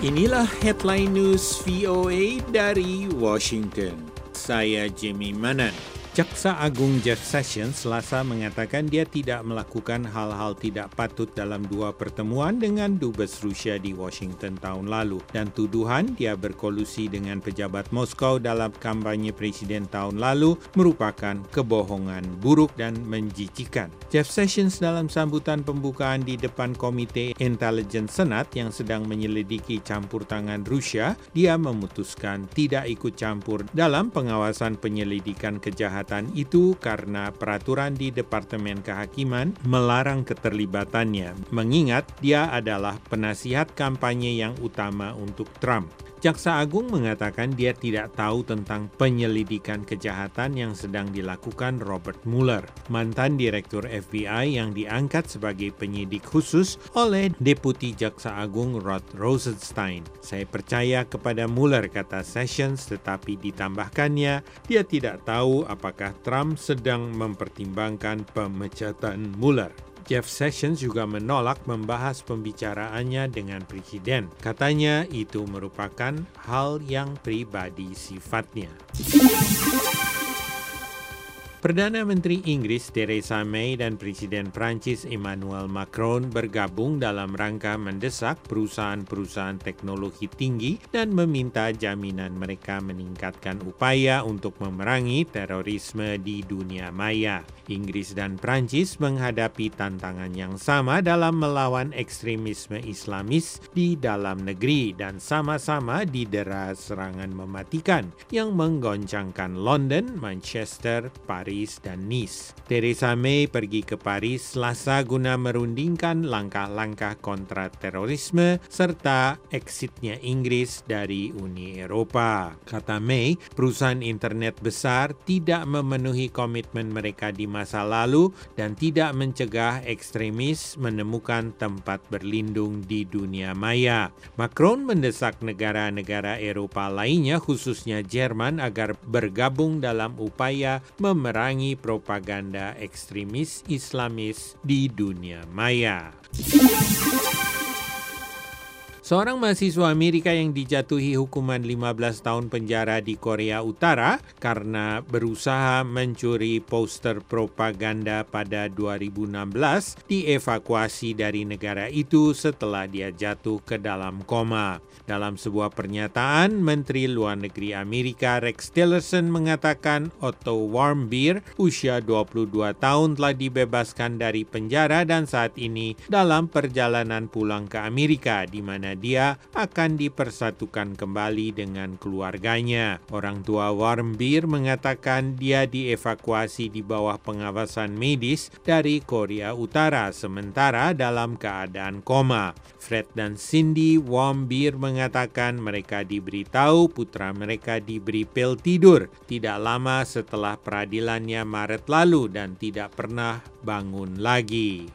Inilah headline news VOA dari Washington. Saya Jimmy Manan. Jaksa Agung Jeff Sessions Selasa mengatakan dia tidak melakukan hal-hal tidak patut dalam dua pertemuan dengan dubes Rusia di Washington tahun lalu dan tuduhan dia berkolusi dengan pejabat Moskow dalam kampanye presiden tahun lalu merupakan kebohongan buruk dan menjijikan. Jeff Sessions dalam sambutan pembukaan di depan Komite Intelijen Senat yang sedang menyelidiki campur tangan Rusia, dia memutuskan tidak ikut campur dalam pengawasan penyelidikan kejahatan itu karena peraturan di Departemen Kehakiman melarang keterlibatannya, mengingat dia adalah penasihat kampanye yang utama untuk Trump. Jaksa Agung mengatakan dia tidak tahu tentang penyelidikan kejahatan yang sedang dilakukan Robert Mueller, mantan direktur FBI yang diangkat sebagai penyidik khusus oleh Deputi Jaksa Agung Rod Rosenstein. Saya percaya kepada Mueller, kata Sessions, tetapi ditambahkannya, dia tidak tahu apakah Trump sedang mempertimbangkan pemecatan Mueller. Jeff Sessions juga menolak membahas pembicaraannya dengan presiden. Katanya itu merupakan hal yang pribadi sifatnya. Perdana Menteri Inggris Theresa May dan Presiden Prancis Emmanuel Macron bergabung dalam rangka mendesak perusahaan-perusahaan teknologi tinggi dan meminta jaminan mereka meningkatkan upaya untuk memerangi terorisme di dunia maya. Inggris dan Prancis menghadapi tantangan yang sama dalam melawan ekstremisme Islamis di dalam negeri dan sama-sama didera serangan mematikan yang menggoncangkan London, Manchester, Paris, dan Nice. Theresa May pergi ke Paris Selasa guna merundingkan langkah-langkah kontra terorisme serta exitnya Inggris dari Uni Eropa. Kata May, perusahaan internet besar tidak memenuhi komitmen mereka di masa lalu dan tidak mencegah ekstremis menemukan tempat berlindung di dunia maya. Macron mendesak negara-negara Eropa lainnya, khususnya Jerman, agar bergabung dalam upaya memerangi propaganda ekstremis Islamis di dunia maya. Seorang mahasiswa Amerika yang dijatuhi hukuman 15 tahun penjara di Korea Utara karena berusaha mencuri poster propaganda pada 2016 dievakuasi dari negara itu setelah dia jatuh ke dalam koma. Dalam sebuah pernyataan, Menteri Luar Negeri Amerika Rex Tillerson mengatakan Otto Warmbier, usia 22 tahun, telah dibebaskan dari penjara dan saat ini dalam perjalanan pulang ke Amerika, di mana dia akan dipersatukan kembali dengan keluarganya. Orang tua Warmbier mengatakan dia dievakuasi di bawah pengawasan medis dari Korea Utara sementara dalam keadaan koma. Fred dan Cindy Warmbier mengatakan mereka diberitahu putra mereka diberi pil tidur tidak lama setelah peradilannya Maret lalu dan tidak pernah bangun lagi.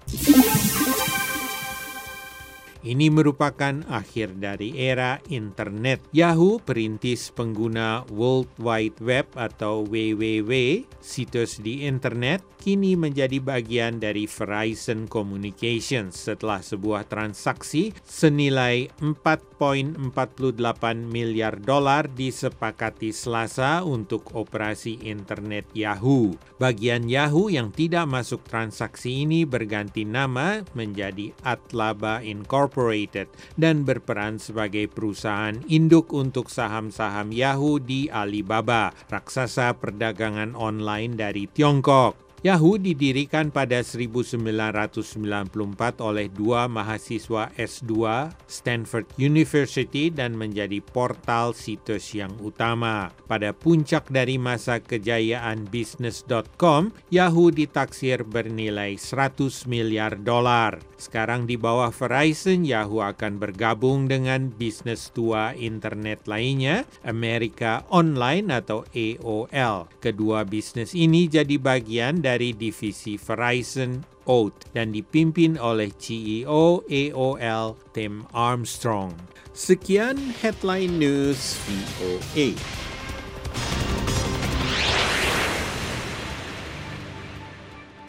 Ini merupakan akhir dari era internet. Yahoo, perintis pengguna World Wide Web atau WWW, situs di internet, kini menjadi bagian dari Verizon Communications setelah sebuah transaksi senilai $4.48 miliar disepakati Selasa untuk operasi internet Yahoo. Bagian Yahoo yang tidak masuk transaksi ini berganti nama menjadi Atlaba Incorporated dan berperan sebagai perusahaan induk untuk saham-saham Yahoo di Alibaba, raksasa perdagangan online dari Tiongkok. Yahoo didirikan pada 1994 oleh dua mahasiswa S2 Stanford University dan menjadi portal situs yang utama. Pada puncak dari masa kejayaan Business.com, Yahoo ditaksir bernilai $100 miliar. Sekarang di bawah Verizon, Yahoo akan bergabung dengan bisnis tua internet lainnya, America Online atau AOL. Kedua bisnis ini jadi bagian dari divisi Verizon Oat dan dipimpin oleh CEO AOL Tim Armstrong. Sekian headline news VOA.